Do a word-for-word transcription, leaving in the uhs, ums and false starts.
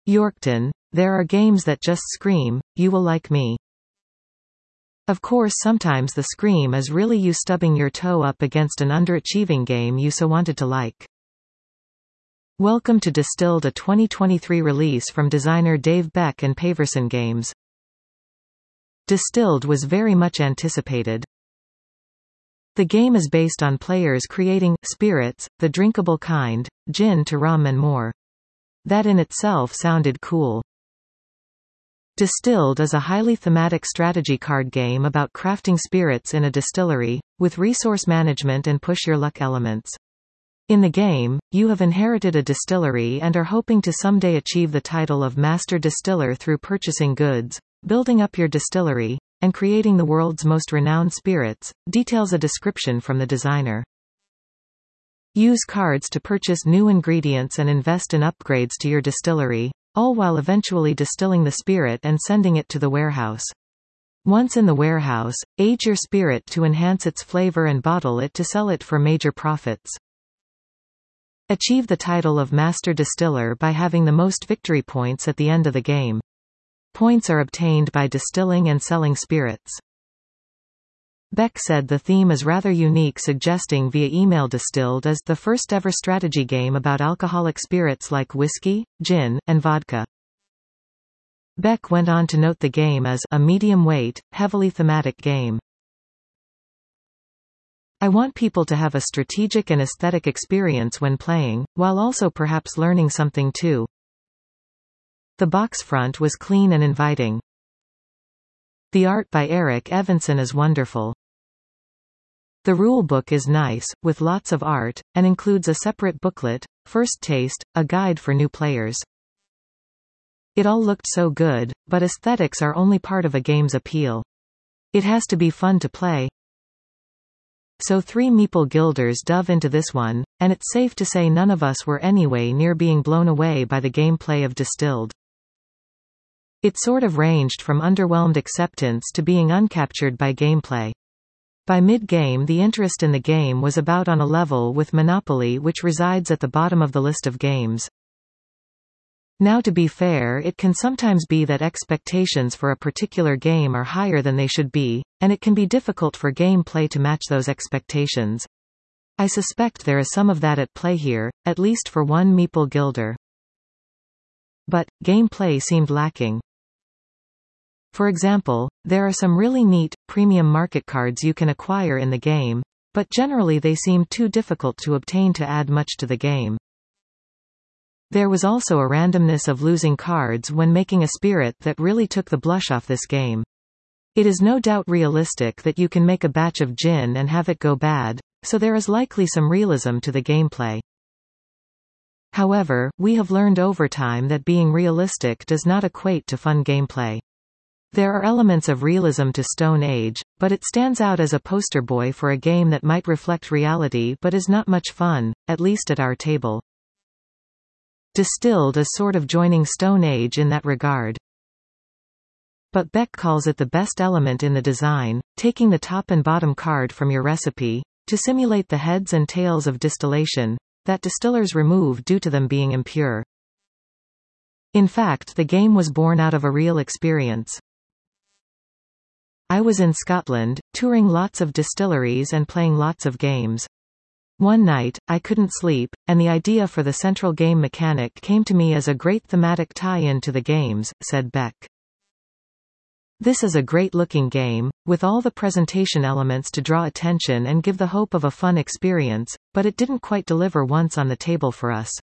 Yorkton, there are games that just scream, "You will like me." Of course, sometimes the scream is really you stubbing your toe up against an underachieving game you so wanted to like. Welcome to Distilled, a twenty twenty-three release from designer Dave Beck and Paverson Games. Distilled was very much anticipated. The game is based on players creating spirits, the drinkable kind, gin to rum and more. That in itself sounded cool. Distilled is a highly thematic strategy card game about crafting spirits in a distillery, with resource management and push-your-luck elements. In the game, you have inherited a distillery and are hoping to someday achieve the title of Master Distiller through purchasing goods, building up your distillery, and creating the world's most renowned spirits, details a description from the designer. Use cards to purchase new ingredients and invest in upgrades to your distillery, all while eventually distilling the spirit and sending it to the warehouse. Once in the warehouse, age your spirit to enhance its flavor and bottle it to sell it for major profits. Achieve the title of Master Distiller by having the most victory points at the end of the game. Points are obtained by distilling and selling spirits. Beck said the theme is rather unique, suggesting via email Distilled is the first ever strategy game about alcoholic spirits like whiskey, gin, and vodka. Beck went on to note the game as a medium-weight, heavily thematic game. I want people to have a strategic and aesthetic experience when playing, while also perhaps learning something too. The box front was clean and inviting. The art by Eric Evanson is wonderful. The rulebook is nice, with lots of art, and includes a separate booklet, First Taste, a guide for new players. It all looked so good, but aesthetics are only part of a game's appeal. It has to be fun to play. So three meeple guilders dove into this one, and it's safe to say none of us were anyway near being blown away by the gameplay of Distilled. It sort of ranged from underwhelmed acceptance to being uncaptured by gameplay. By mid-game the interest in the game was about on a level with Monopoly, which resides at the bottom of the list of games. Now, to be fair, it can sometimes be that expectations for a particular game are higher than they should be, and it can be difficult for gameplay to match those expectations. I suspect there is some of that at play here, at least for one meeple guilder. But, gameplay seemed lacking. For example, there are some really neat, premium market cards you can acquire in the game, but generally they seem too difficult to obtain to add much to the game. There was also a randomness of losing cards when making a spirit that really took the blush off this game. It is no doubt realistic that you can make a batch of gin and have it go bad, so there is likely some realism to the gameplay. However, we have learned over time that being realistic does not equate to fun gameplay. There are elements of realism to Stone Age, but it stands out as a poster boy for a game that might reflect reality but is not much fun, at least at our table. Distilled is sort of joining Stone Age in that regard. But Beck calls it the best element in the design, taking the top and bottom card from your recipe, to simulate the heads and tails of distillation, that distillers remove due to them being impure. In fact, the game was born out of a real experience. I was in Scotland, touring lots of distilleries and playing lots of games. One night, I couldn't sleep, and the idea for the central game mechanic came to me as a great thematic tie-in to the games, said Beck. This is a great-looking game, with all the presentation elements to draw attention and give the hope of a fun experience, but it didn't quite deliver once on the table for us.